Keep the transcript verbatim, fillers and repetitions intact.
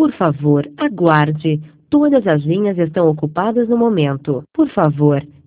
Por favor, aguarde. Todas as linhas estão ocupadas no momento. Por favor,